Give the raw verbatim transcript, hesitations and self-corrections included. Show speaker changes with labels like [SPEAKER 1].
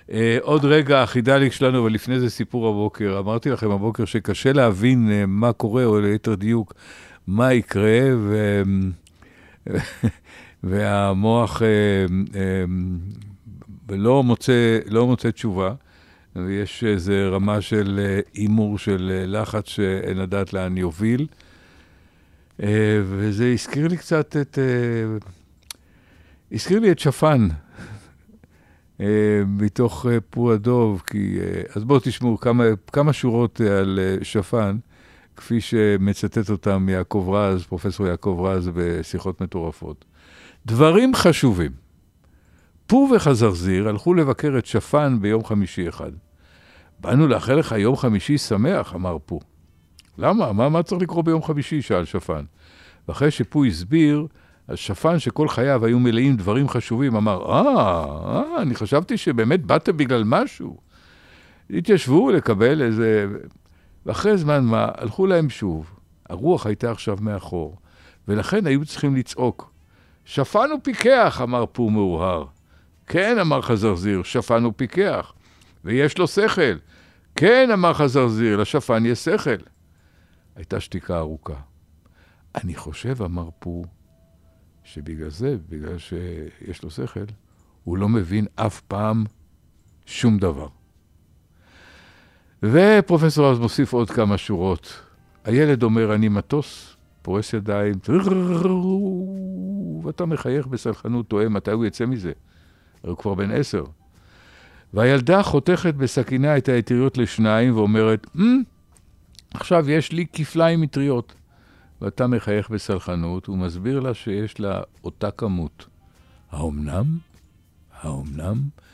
[SPEAKER 1] אה, עוד רגע, החידליק שלנו, אבל לפני זה סיפור הבוקר. אמרתי לכם הבוקר שקשה להבין אה, מה קורה, או ליתר דיוק, מה יקרה, ו... והמוח אה, אה, לא מוצא, לא מוצא תשובה. ויש איזו רמה של אה, אימור, של אה, לחץ שאין לדעת לאן יוביל. אה, וזה הזכיר לי קצת את... אה, הזכיר לי את שפן. Uh, מתוך uh, פור הדוב, כי, uh, אז בואו תשמעו כמה, כמה שורות uh, על uh, שפן, כפי שמצטט אותם יעקב רז, פרופסור יעקב רז בשיחות מטורפות. דברים חשובים. פור וחזרזיר הלכו לבקר את שפן ביום חמישי אחד. באנו לאחל לך יום חמישי שמח, אמר פור. למה? מה, מה צריך לקרוא ביום חמישי? שאל שפן. ואחרי שפור הסביר, אז שפן שכל חייו היו מלאים דברים חשובים, אמר, אה, אה, אני חשבתי שבאמת באתם בגלל משהו. התיישבו לקבל איזה... ואחרי זמן מה, הלכו להם שוב. הרוח הייתה עכשיו מאחור, ולכן היו צריכים לצעוק. שפן הוא פיקח, אמר פור מאוהר. כן, אמר חזרזיר, שפן הוא פיקח. ויש לו שכל. כן, אמר חזרזיר, לשפן יש שכל. הייתה שתיקה ארוכה. אני חושב, אמר פור, שבגלל זה, בגלל שיש לו שכל, הוא לא מבין אף פעם שום דבר. ופרופסור אז מוסיף עוד כמה שורות. הילד אומר, אני מטוס, פורס ידיים, ואתה מחייך בסלחנות, טועה, מתי הוא יצא מזה? הוא כבר בן עשר. והילדה חותכת בסכינה את האטריות לשניים ואומרת, עכשיו יש לי כפליים מטריות. ואתה מחייך בסלחנות, הוא מסביר לה שיש לה אותה כמות. האומנם? האומנם?